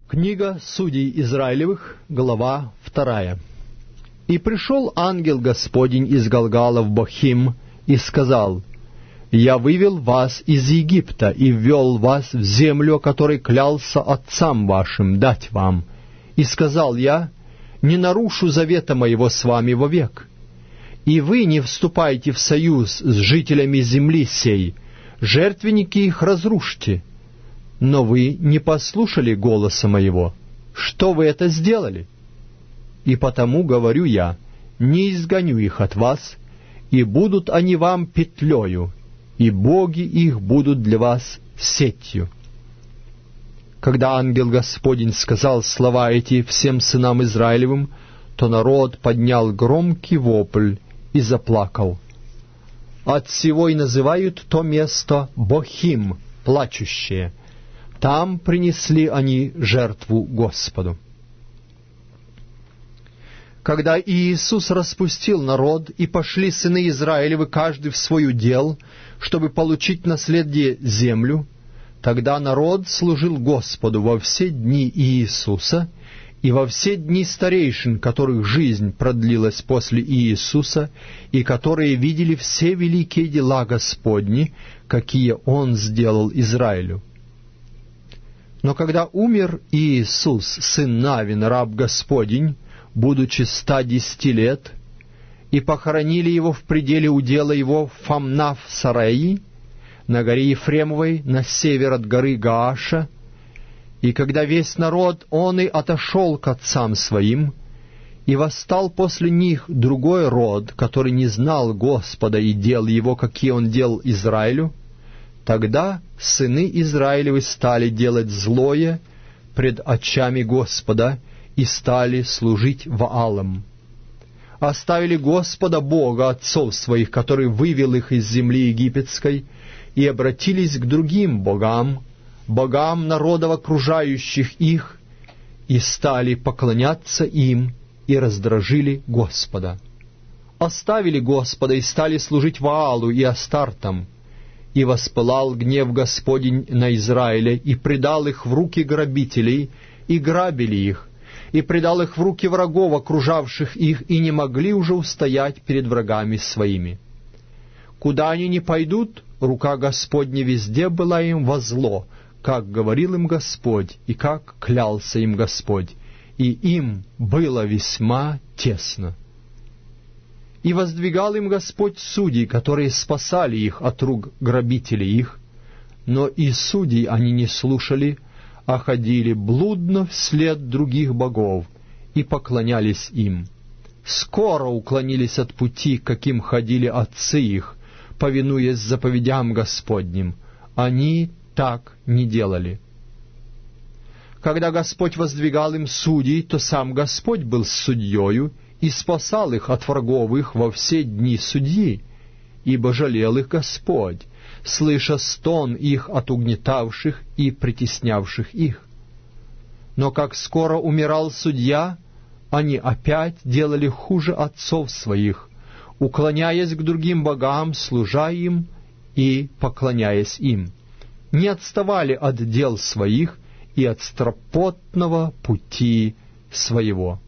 Книга Судей Израилевых, глава 2. «И пришел ангел Господень из Галгала в Бохим и сказал: Я вывел вас из Египта и ввел вас в землю, о которой клялся отцам вашим дать вам. И сказал я: не нарушу завета моего с вами вовек. И вы не вступайте в союз с жителями земли сей, жертвенники их разрушьте. Но вы не послушали голоса моего. Что вы это сделали? И потому говорю я: не изгоню их от вас, и будут они вам петлею, и боги их будут для вас сетью». Когда ангел Господень сказал слова эти всем сынам Израилевым, то народ поднял громкий вопль и заплакал. Отсего и называют то место Бохим, плачущее. Там принесли они жертву Господу. Когда Иисус распустил народ, и пошли сыны Израилевы каждый в свой удел, чтобы получить наследие землю, тогда народ служил Господу во все дни Иисуса и во все дни старейшин, которых жизнь продлилась после Иисуса, и которые видели все великие дела Господни, какие Он сделал Израилю. Но когда умер Иисус, сын Навин, раб Господень, будучи 110 лет, и похоронили его в пределе удела его в Фамнав-Сараи, на горе Ефремовой, на север от горы Гааша, и когда весь народ, он и отошел к отцам своим, и восстал после них другой род, который не знал Господа и дел его, какие он делал Израилю, тогда сыны Израилевы стали делать злое пред очами Господа и стали служить Ваалам. Оставили Господа Бога отцов своих, который вывел их из земли египетской, и обратились к другим богам, богам народов окружающих их, и стали поклоняться им, и раздражили Господа. Оставили Господа и стали служить Ваалу и Астартам, и воспылал гнев Господень на Израиля, и предал их в руки грабителей, и грабили их, и предал их в руки врагов, окружавших их, и не могли уже устоять перед врагами своими. Куда они ни пойдут, рука Господня везде была им во зло, как говорил им Господь, и как клялся им Господь, и им было весьма тесно. И воздвигал им Господь судей, которые спасали их от рук грабителей их, но и судей они не слушали, а ходили блудно вслед других богов и поклонялись им. Скоро уклонились от пути, каким ходили отцы их, повинуясь заповедям Господним. Они так не делали. Когда Господь воздвигал им судей, то сам Господь был судьею и спасал их от врагов их во все дни судьи, ибо жалел их Господь, слыша стон их от угнетавших и притеснявших их. Но как скоро умирал судья, они опять делали хуже отцов своих, уклоняясь к другим богам, служа им и поклоняясь им, не отставали от дел своих и от стропотного пути своего.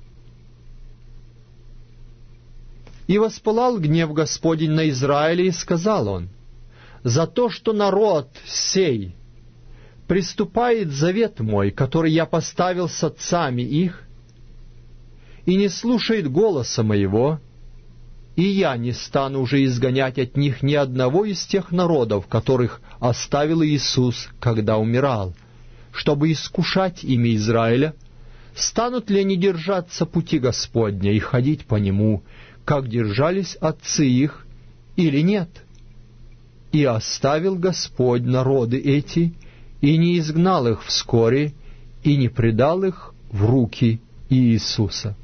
И воспылал гнев Господень на Израиле, и сказал он: за то, что народ сей приступает завет мой, который я поставил с отцами их, и не слушает голоса моего, и я не стану уже изгонять от них ни одного из тех народов, которых оставил Иисус, когда умирал, чтобы искушать имя Израиля, станут ли они держаться пути Господня и ходить по нему, как держались отцы их, или нет? И оставил Господь народы эти, и не изгнал их вскоре, и не предал их в руки Иисуса.